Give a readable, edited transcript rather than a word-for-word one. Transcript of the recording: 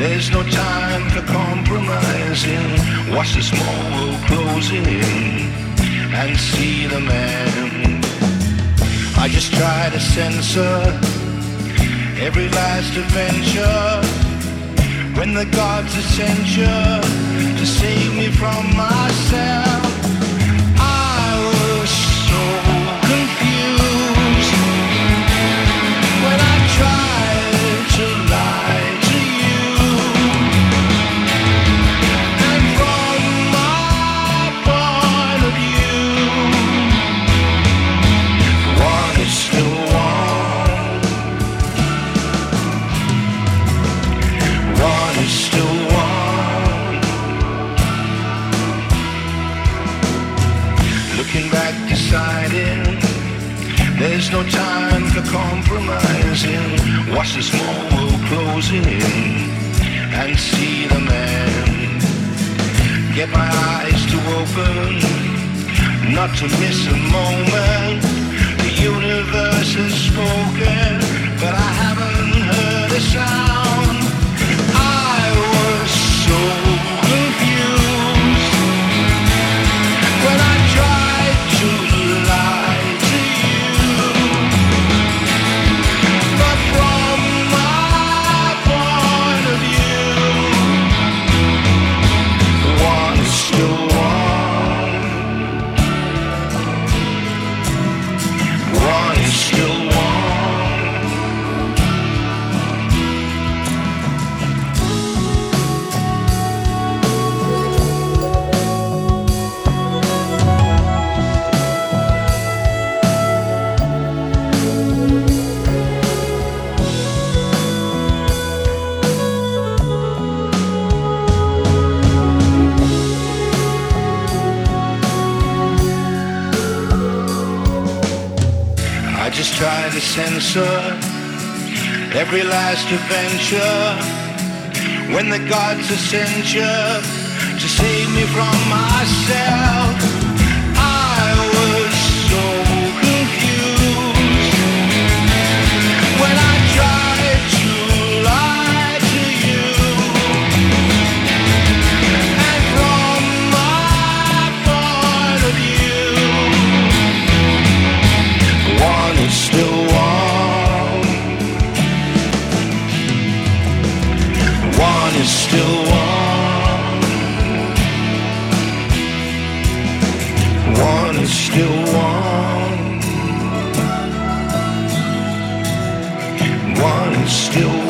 There's no time for compromising. Watch the small world closing in and see the man. I just try to censor every last adventure when the gods are censure to save me from myself. I was so confused when I tried to lie to you, and from my point of view, one is still one, one is still one. Looking back, deciding there's no time for compromising. Watch the small world closing in and see the man. Get my eyes to open, not to miss a moment. The universe has spoken, but I haven't heard a sound. I was so confused when I tried to lie to you, but from my point of view, one is still one, one is still one. I just try to censor every last adventure when the gods are censure to save me from myself. I was so confused when I tried to lie to you, and from my point of view, one is still one, one is still one, one is still one, one is still